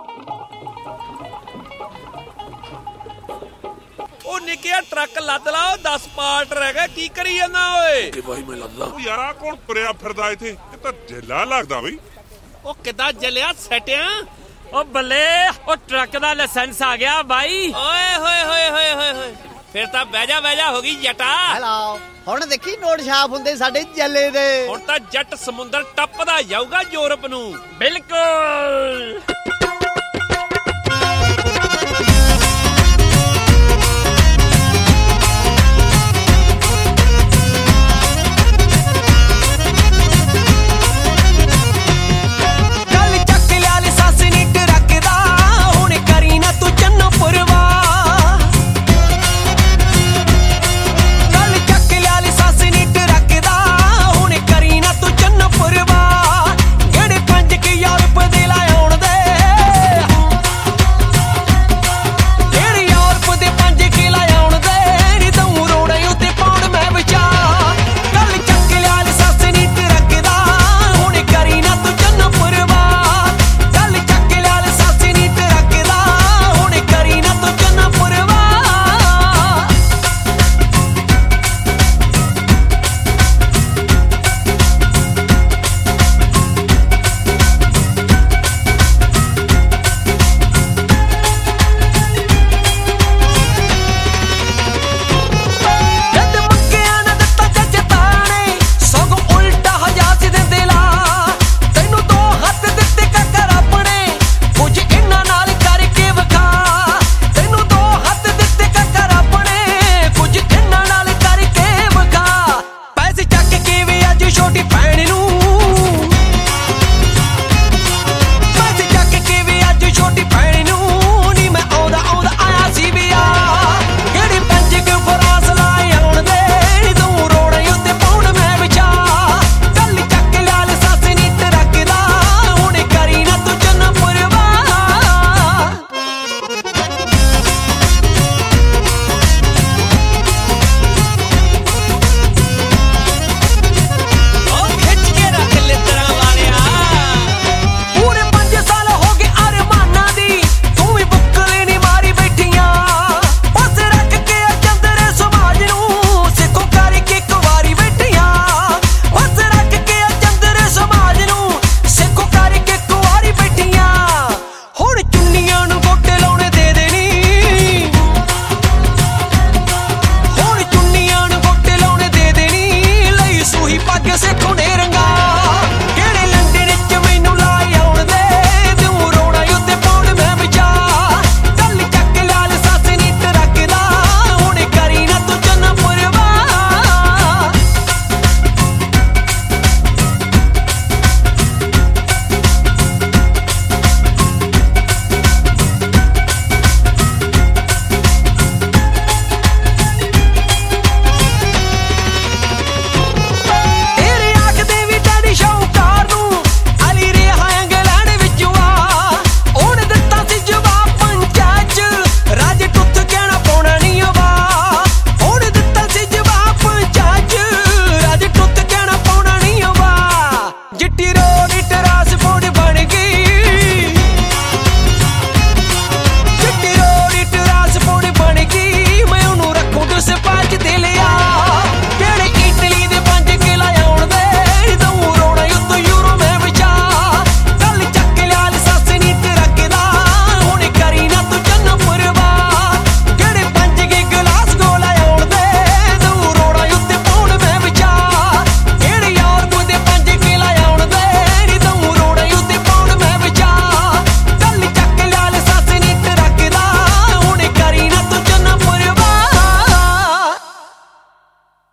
ਉਹ ਨਿੱਕਿਆ ਟਰੱਕ ਲੱਦ ਲਾ, 10 ਪਾਰਟ ਰਹਿ ਗਏ, ਕੀ ਕਰੀ ਜਾਂਦਾ ਓਏ? ਬਾਈ ਮੈਂ ਲੱਦਦਾ। ਉਹ ਯਾਰ ਆਹ ਕੌਣ ਤੁਰਿਆ ਫਿਰਦਾ ਇੱਥੇ? ਇਹ ਤਾਂ ਜੇਲਾ ਲੱਗਦਾ ਬਈ। ਉਹ ਕਿੱਦਾਂ ਜਲਿਆ ਸੈਟਿਆ? ਉਹ ਬੱਲੇ, ਉਹ ਟਰੱਕ ਦਾ ਲਾਇਸੈਂਸ ਆ ਗਿਆ ਬਾਈ। ਓਏ ਹੋਏ ਹੋਏ ਹੋਏ ਹੋਏ ਹੋਏ, ਫਿਰ ਤਾਂ ਬਹਿ ਜਾ ਹੋ ਗਈ ਜਟਾ। ਹੈਲੋ, ਹੁਣ ਦੇਖੀ ਨੋਟ ਛਾਪ ਹੁੰਦੇ ਸਾਡੇ ਜੱਲੇ ਦੇ। ਹੁਣ ਤਾਂ ਜੱਟ ਸਮੁੰਦਰ ਟੱਪਦਾ ਜਾਊਗਾ ਯੂਰਪ ਨੂੰ। ਬਿਲਕੁਲ।